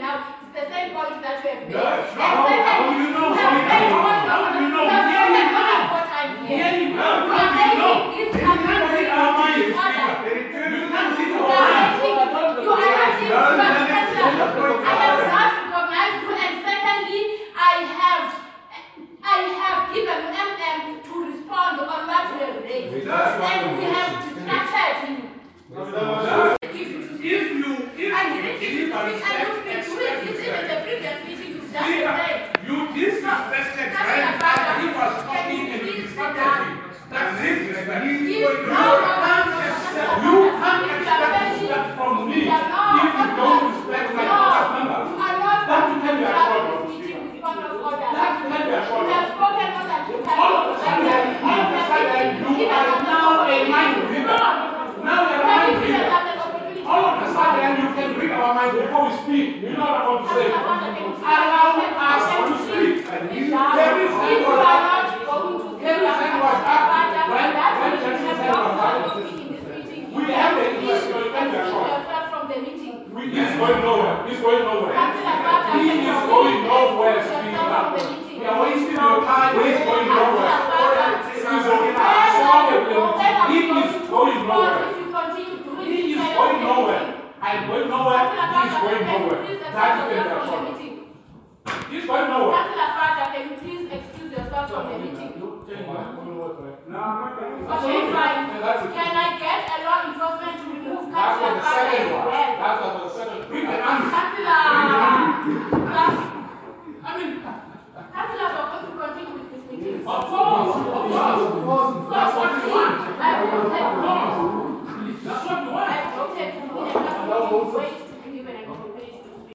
now. It's the same point that you have made. Yes. And second, How do you know? you have made one of the you have spoken more than 4 times here. Yeah, you know. You are making this community Our mind is order. bigger. You can't You leave are our mind. acting, you are acting superficial. I have not recognized you, and secondly, I have given you to respond on what you have raised. And we have distracted you. You disrespected Brian Father. He was talking and disrespected him. That's disrespect. You can't expect respect from me if you don't respect my class members. That you can be assured of. That you can be assured of. All of a sudden, you are now a mind reader. Now you are a mind reader. All of a sudden, you can read our minds before we speak. You know what I want to say. Allow us to speak. Every time was happening. When Jackson said was happening, we have the interest to defend the shore. He's going nowhere. He's going nowhere. He is going nowhere, speaking up. We are wasting our time. He's going nowhere. He is going nowhere. He is going nowhere. I'm going nowhere. He's going nowhere. That you can be assured. He's going nowhere. Can you please excuse yourself from the meeting? Okay, fine. Can I get a law enforcement to remove Councillor Farah as well? That's the second. Bring the answer. Councillor